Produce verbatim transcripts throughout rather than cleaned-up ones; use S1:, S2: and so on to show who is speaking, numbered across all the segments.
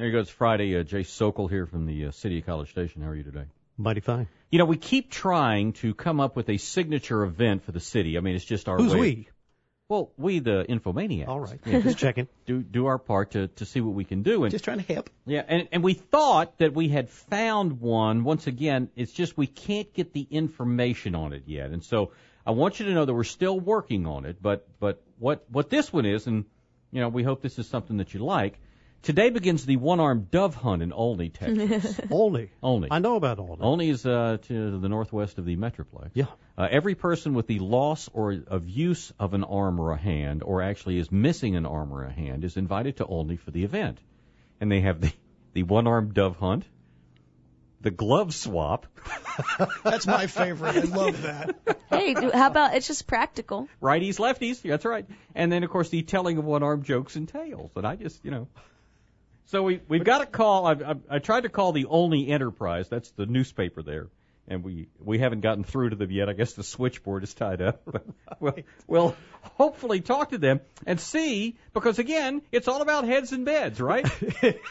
S1: There you go. It's Friday. Uh, Jay Sokol here from the uh, City of College Station. How are you today?
S2: Mighty fine.
S1: You know, we keep trying to come up with a signature event for the city. I mean, it's just our
S2: Who's
S1: way.
S2: we?
S1: Well, we, the Infomaniacs.
S2: All right.
S1: Yeah,
S2: Just checking.
S1: do do our part to, to see what we can do. And,
S3: Just trying to help.
S1: yeah, and, and we thought that we had found one. Once again, it's just we can't get the information on it yet. And so I want you to know that we're still working on it. But but what, what this one is, and, you know, we hope this is something that you like. Today begins the one-armed dove hunt in Olney, Texas.
S2: Olney.
S1: Olney.
S2: I know about Olney.
S1: Olney is uh, to the northwest of the Metroplex.
S2: Yeah.
S1: Uh, every person with the loss or of use of an arm or a hand, or actually is missing an arm or a hand, is invited to Olney for the event. And they have the, the one-armed dove hunt, the glove swap.
S3: That's my favorite. I love that.
S4: Hey, do- how about it's just practical?
S1: Righties, lefties, that's right. And then, of course, the telling of one-armed jokes and tales. And I just, you know... So we, we've got to call, I, I, I tried to call the Olney Enterprise, that's the newspaper there, and we, we haven't gotten through to them yet. I guess the switchboard is tied up. But we'll, we'll hopefully talk to them and see, because again, it's all about heads and beds, right?
S2: It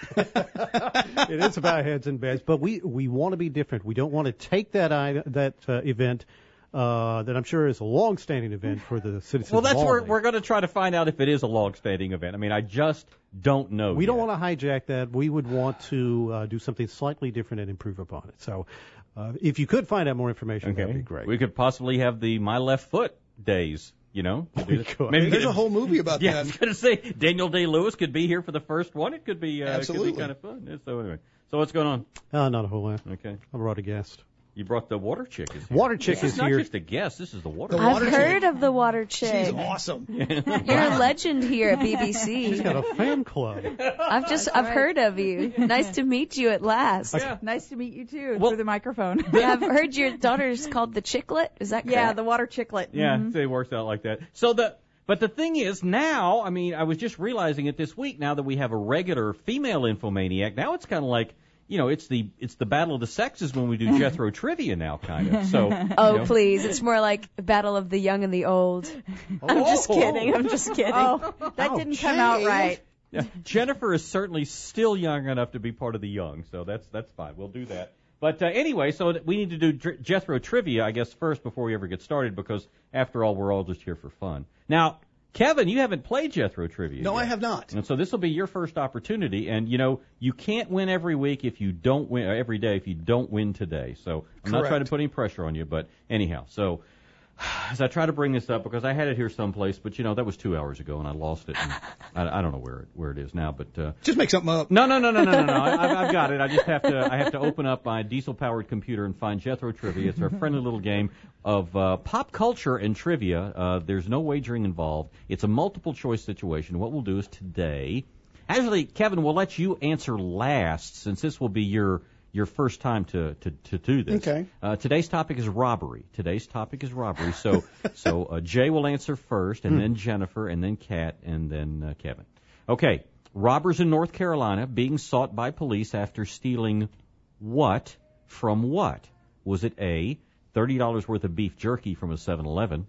S2: is about heads and beds, but we, we want to be different. We don't want to take that I, that uh, event uh, that I'm sure is a long-standing event for the citizens.
S1: Well, that's
S2: of
S1: where
S2: Olney.
S1: we're going to try to find out if it is a long-standing event. I mean, I just don't know
S2: We
S1: yet.
S2: don't want to hijack that. We would want to uh, do something slightly different and improve upon it. So uh, if you could find out more information,
S1: Okay.
S2: that would be great.
S1: We could possibly have the My Left Foot days, you know?
S2: We could.
S1: Maybe
S3: There's
S1: get
S3: a whole movie about
S1: Yeah, I was
S3: that.
S1: going to say Daniel Day-Lewis could be here for the first one. It could be, uh, it could
S3: Absolutely.
S1: be kind of fun. So anyway, so what's going on?
S2: Uh, not a whole lot.
S1: Okay,
S2: I brought a guest.
S1: you brought the water chick. Is here.
S2: Water chick
S1: This
S2: is
S1: not
S2: here.
S1: just a guest. This is the water.
S3: The
S1: chick.
S3: water
S4: I've
S3: chick.
S4: heard of the water chick.
S3: She's awesome.
S4: You're a legend here at B B
S2: She's
S4: C.
S2: got a fan club.
S4: I've just I've heard of you. Nice to meet you at last.
S1: Yeah.
S5: Nice to meet you too
S1: Well-
S5: through the microphone.
S4: Yeah, I've heard your daughter's called the Chicklet. Is that correct?
S5: Yeah, the water chicklet.
S1: Yeah,
S5: Mhm.
S1: so it works out like that. So the but the thing is now, I mean, I was just realizing it this week. Now that we have a regular female infomaniac, now it's kind of like. You know, it's the it's the battle of the sexes when we do Jethro trivia now, kind of. So,
S4: Oh,
S1: you know.
S4: please. It's more like the battle of the young and the old. I'm just
S1: Oh.
S4: kidding. I'm just kidding.
S5: Oh, that didn't come out right.
S1: Yeah, Jennifer is certainly still young enough to be part of the young, so that's that's fine. We'll do that. But uh, anyway, so we need to do Dr- Jethro trivia, I guess, first before we ever get started, because after all, we're all just here for fun. Now, Kevin, you haven't played Jethro trivia
S3: No,
S1: yet.
S3: I have not.
S1: And so this will be your first opportunity, and you know you can't win every week if you don't win uh, every day if you don't win today. So I'm not
S3: Correct.
S1: trying to put any pressure on you, but anyhow, so as I try to bring this up because I had it here someplace, but you know that was two hours ago and I lost it. And I, I don't know where it where it is now, but uh,
S3: Just make something up.
S1: no, no, no, no, no, no, no. I, I've, I've got it. I just have to I have to open up my diesel-powered computer and find Jethro Trivia. It's our friendly little game of uh, pop culture and trivia. Uh, there's no wagering involved. It's a multiple-choice situation. What we'll do is today, actually, Kevin, we'll let you answer last since this will be your your first time to to, to do this.
S3: Okay.
S1: Uh, today's topic is robbery. Today's topic is robbery. So so uh, Jay will answer first, and then Jennifer, and then Kat, and then uh, Kevin. Okay. Robbers in North Carolina being sought by police after stealing what from what? Was it A, thirty dollars worth of beef jerky from a seven eleven,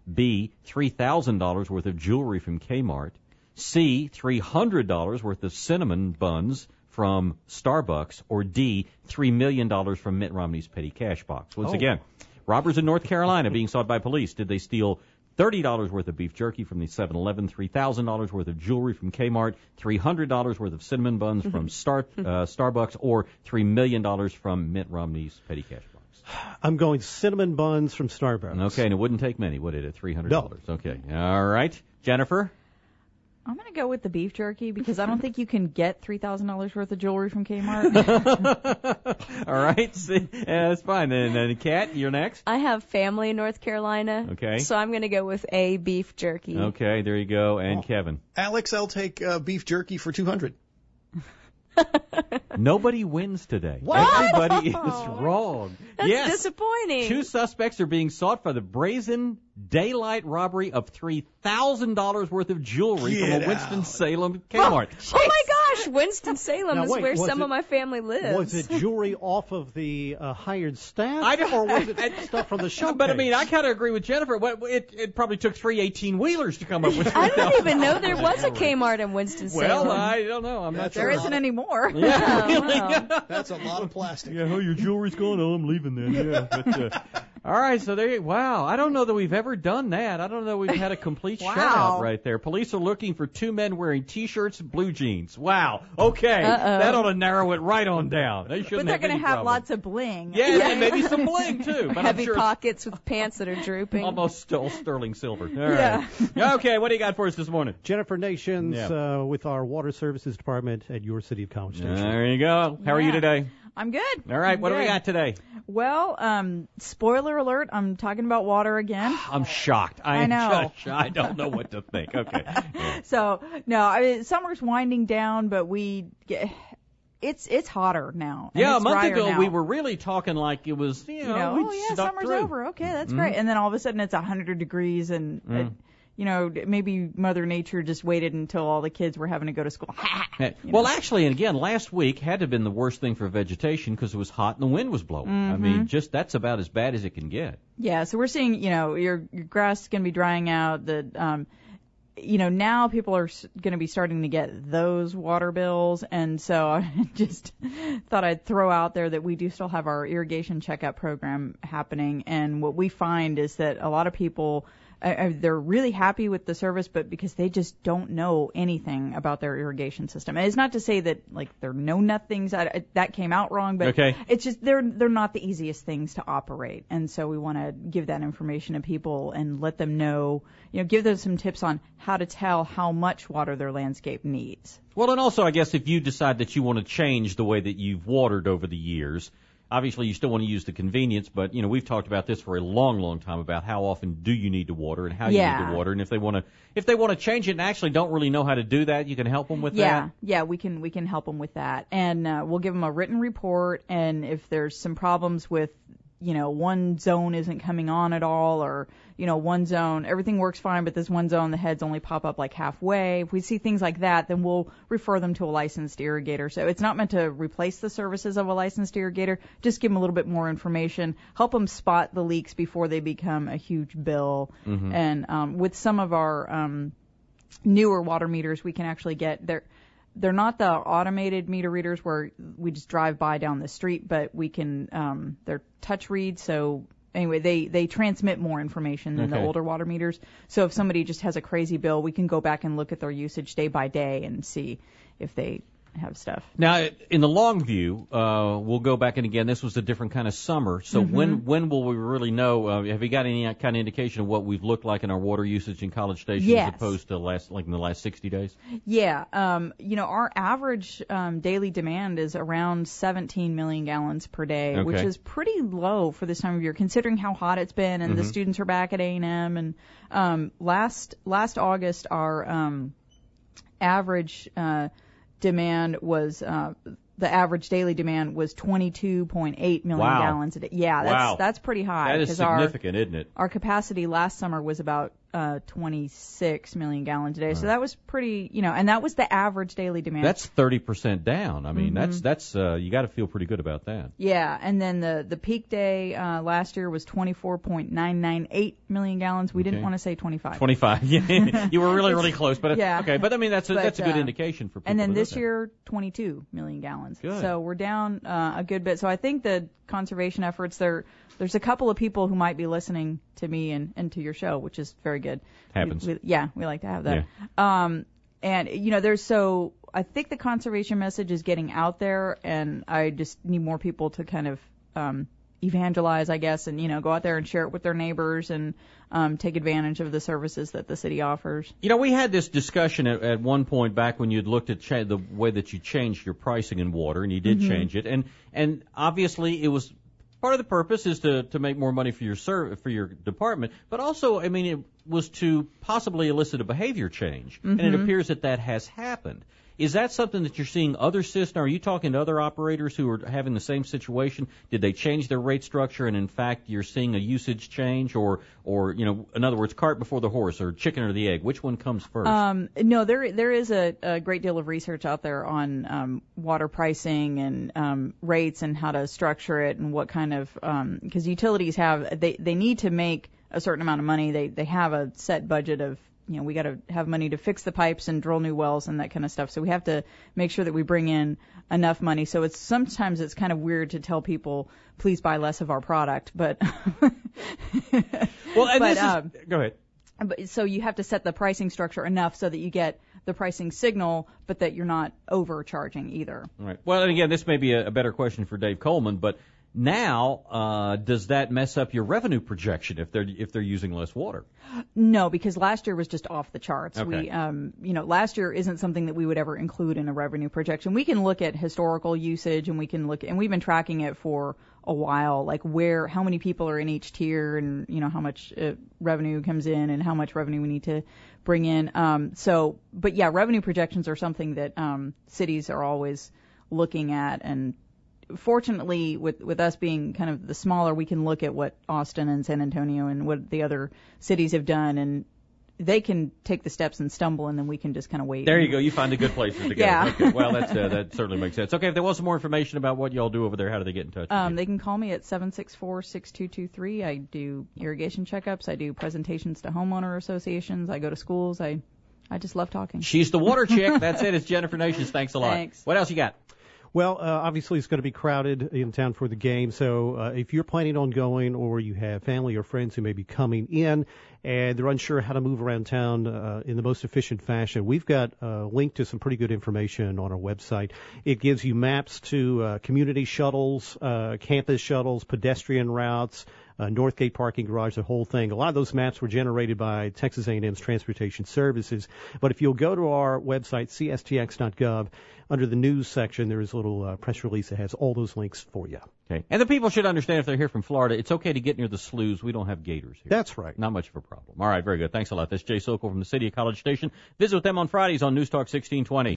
S1: B, three thousand dollars worth of jewelry from Kmart, C, three hundred dollars worth of cinnamon buns from Starbucks, or D, three million dollars from Mitt Romney's petty cash box? Once
S2: Oh.
S1: again, robbers in North Carolina being sought by police. Did they steal thirty dollars worth of beef jerky from the seven eleven, three thousand dollars worth of jewelry from Kmart, three hundred dollars worth of cinnamon buns from Star, uh, Starbucks, or three million dollars from Mitt Romney's petty cash box?
S2: I'm going cinnamon buns from Starbucks.
S1: Okay, and it wouldn't take many, would it, at three hundred dollars?
S2: No.
S1: Okay. All right. Jennifer?
S5: I'm going to go with the beef jerky because I don't think you can get three thousand dollars worth of jewelry from Kmart.
S1: All right. See, yeah, that's fine. And then Kat, you're next.
S4: I have family in North Carolina.
S1: Okay.
S4: So I'm going to go with A, beef jerky.
S1: Okay, there you go. And
S3: Oh.
S1: Kevin.
S3: Alex, I'll take uh, beef jerky for two hundred.
S1: Nobody wins today.
S4: What?
S1: Everybody is wrong.
S4: That's
S1: yes.
S4: disappointing.
S1: Two suspects are being sought for the brazen daylight robbery of three thousand dollars worth of jewelry
S3: Get
S1: from a
S3: out.
S1: Winston-Salem Kmart.
S4: Oh my gosh! gosh, Winston-Salem
S2: Now,
S4: is
S2: wait,
S4: where
S2: was
S4: some
S2: it-
S4: of my family lives.
S2: Was it jewelry off of the uh, hired staff,
S1: I don't-
S2: or was it stuff from the showcase?
S1: But I mean, I kind of agree with Jennifer. What it, it probably took three eighteen-wheelers to come up with.
S4: I didn't even know there was a Kmart in Winston-Salem.
S1: Well, I don't know. I'm not
S3: That's
S1: sure.
S5: There
S3: a
S5: isn't
S3: lot.
S5: anymore.
S1: Yeah,
S4: Oh,
S1: really.
S4: wow.
S3: That's a lot of plastic.
S1: Yeah, oh, your jewelry's gone. Oh, I'm leaving then. Yeah. But, uh, all right, so there you wow. I don't know that we've ever done that. I don't know we've had a complete
S5: Wow.
S1: shutout right there. Police are looking for two men wearing T-shirts and blue jeans. Wow. Okay.
S4: Uh-oh.
S1: That ought to narrow it right on down. They
S5: But
S1: shouldn't
S5: they're
S1: have
S5: going
S1: any
S5: to have
S1: problem.
S5: lots of bling.
S1: Yeah, and maybe some bling, too. But
S4: Heavy
S1: I'm sure
S4: pockets with pants that are drooping.
S1: it's almost still sterling silver. All right. Okay, what do you got for us this morning?
S2: Jennifer Nations
S1: Yeah.
S2: uh, with our Water Services Department at your City of College Station.
S1: There you go. How are you
S5: Yeah.
S1: today?
S5: I'm good.
S1: All right,
S5: I'm
S1: what do we
S5: good.
S1: got today?
S5: Well, um, spoiler alert, I'm talking about water again.
S1: I'm shocked. I,
S5: I
S1: am
S5: know.
S1: just, I don't know what to think. Okay. Yeah.
S5: So, no, I mean, summer's winding down, but we get, it's it's hotter now. and
S1: Yeah, a
S5: it's
S1: month
S5: drier
S1: ago
S5: now.
S1: we were really talking like it was, you know,
S5: you know,
S1: we'd
S5: oh yeah,
S1: stuck
S5: summer's
S1: through.
S5: over. Okay, that's
S1: Mhm.
S5: great. And then all of a sudden it's one hundred degrees and,
S1: Mm.
S5: it, you know, maybe Mother Nature just waited until all the kids were having to go to school.
S1: Hey,
S5: You
S1: Well,
S5: know.
S1: actually, and again, last week had to have been the worst thing for vegetation because it was hot and the wind was blowing. I
S5: Mm-hmm.
S1: mean, just that's about as bad as it can get.
S5: Yeah, so we're seeing, you know, your your grass is going to be drying out. The, um, you know, now people are going to be starting to get those water bills, and so I just thought I'd throw out there that we do still have our irrigation checkup program happening, and what we find is that a lot of people. Uh, they're really happy with the service, but because they just don't know anything about their irrigation system. And it's not to say that like they're know nothings. I, that came out wrong, but
S1: Okay.
S5: it's just they're they're not the easiest things to operate. And so we want to give that information to people and let them know, you know, give them some tips on how to tell how much water their landscape needs.
S1: Well, and also, I guess if you decide that you want to change the way that you've watered over the years, obviously you still want to use the convenience, but, you know, we've talked about this for a long, long time about how often do you need to water and how you need
S5: Yeah.
S1: to water. And if they want to, if they want to change it and actually don't really know how to do that, you can help them with
S5: Yeah,
S1: that.
S5: yeah, we can we can help them with that, and uh, we'll give them a written report. And if there's some problems with, you know, one zone isn't coming on at all, or you know, one zone everything works fine, but this one zone the heads only pop up like halfway. If we see things like that, then we'll refer them to a licensed irrigator. So it's not meant to replace the services of a licensed irrigator. Just give them a little bit more information, help them spot the leaks before they become a huge bill.
S1: Mm-hmm.
S5: And um, with some of our um, newer water meters, we can actually get their. They're not the automated meter readers where we just drive by down the street, but we can, um, they're touch reads. So anyway, they, they transmit more information than
S1: Okay.
S5: the older water meters. So if somebody just has a crazy bill, we can go back and look at their usage day by day and see if they have stuff.
S1: Now, in the long view, uh, we'll go back and again, this was a different kind of summer. So
S5: Mm-hmm.
S1: when when will we really know? Uh, have you got any kind of indication of what we've looked like in our water usage in College Station
S5: Yes.
S1: as opposed to last, like in the last sixty days?
S5: Yeah, um, you know, our average um, daily demand is around seventeen million gallons per day,
S1: Okay.
S5: which is pretty low for this time of year, considering how hot it's been and the students are back at A and M. And um, last last August, our um, average uh, demand was uh, the average daily demand was twenty-two point eight million
S1: Wow.
S5: gallons a day. Yeah, that's
S1: Wow.
S5: that's pretty high.
S1: That is
S5: 'cause our-
S1: significant, isn't it?
S5: Our capacity last summer was about uh, twenty-six million gallons a day, so that was pretty, you know, and that was the average daily demand.
S1: That's thirty percent down. I mean,
S5: Mm-hmm.
S1: that's that's uh, you got to feel pretty good about that.
S5: Yeah, and then the the peak day uh, last year was twenty-four point nine nine eight million gallons. We didn't
S1: Okay.
S5: want to say twenty-five.
S1: twenty-five. Yeah, you were really really close, but
S5: Yeah.
S1: okay. But I mean, that's a,
S5: But,
S1: that's a good
S5: uh,
S1: indication for people.
S5: And then
S1: to know
S5: this
S1: that.
S5: year, twenty-two million gallons.
S1: Good.
S5: So we're down uh, a good bit. So I think the conservation efforts there. There's a couple of people who might be listening to me and, and to your show, which is very good.
S1: Happens.
S5: We, we, yeah, we like to have that. Um, and you know, there's so I think the conservation message is getting out there, and I just need more people to kind of um, evangelize, I guess, and you know, go out there and share it with their neighbors and um, take advantage of the services that the city offers.
S1: You know, we had this discussion at, at one point back when you'd looked at cha- the way that you changed your pricing in water, and you did
S5: Mm-hmm.
S1: change it, and and obviously it was part of the purpose is to to make more money for your serv- for your department, but also, I mean, it was to possibly elicit a behavior change, and it appears that that has happened. Is that something that you're seeing other systems? Are you talking to other operators who are having the same situation? Did they change their rate structure, and in fact you're seeing a usage change, or, or you know, in other words, cart before the horse, or chicken or the egg? Which one comes first?
S5: Um, no, there there is a, a great deal of research out there on um, water pricing and um, rates and how to structure it and what kind of because um, utilities have they they need to make a certain amount of money. They they have a set budget of, you know, we got to have money to fix the pipes and drill new wells and that kind of stuff. So we have to make sure that we bring in enough money. So it's sometimes it's kind of weird to tell people, please buy less of our product. But
S1: well, and
S5: but,
S1: this is,
S5: um,
S1: go ahead.
S5: But, so you have to set the pricing structure enough so that you get the pricing signal, but that you're not overcharging either.
S1: All right. Well, and again, this may be a, a better question for Dave Coleman, but now, uh, does that mess up your revenue projection if they're if they're using less water?
S5: No, because last year was just off the charts.
S1: Okay.
S5: We, um, you know, last year isn't something that we would ever include in a revenue projection. We can look at historical usage, and we can look, and we've been tracking it for a while, like where, how many people are in each tier, and you know how much uh, revenue comes in, and how much revenue we need to bring in. Um, so, but yeah, revenue projections are something that um, cities are always looking at, and fortunately, with with us being kind of the smaller, we can look at what Austin and San Antonio and what the other cities have done, and they can take the steps and stumble, and then we can just kind of wait.
S1: There you go. You find the good places to go.
S5: Yeah.
S1: Okay. Well, that's, uh, that certainly makes sense. Okay, if there was some more information about what y'all do over there, how do they get in touch
S5: Um,
S1: with
S5: they can call me at seven six four, six two two three. I do irrigation checkups. I do presentations to homeowner associations. I go to schools. I I just love talking.
S1: you? She's the water chick. That's it. It's Jennifer Nations. Thanks a lot.
S5: Thanks.
S1: What else you got?
S2: Well, uh, obviously it's going to be crowded in town for the game, so uh, if you're planning on going, or you have family or friends who may be coming in and they're unsure how to move around town uh, in the most efficient fashion, we've got a link to some pretty good information on our website. It gives you maps to uh, community shuttles, uh, campus shuttles, pedestrian routes, uh, Northgate parking garage, the whole thing. A lot of those maps were generated by Texas A and M's Transportation Services. But if you'll go to our website, c s t x dot gov, under the news section, there is a little uh, press release that has all those links for you.
S1: Okay. And the people should understand, if they're here from Florida, it's okay to get near the sloughs. We don't have gators here.
S2: That's right.
S1: Not much of a problem. All right, very good. Thanks a lot. That's Jay Sokol from the City of College Station. Visit with them on Fridays on News Talk sixteen twenty.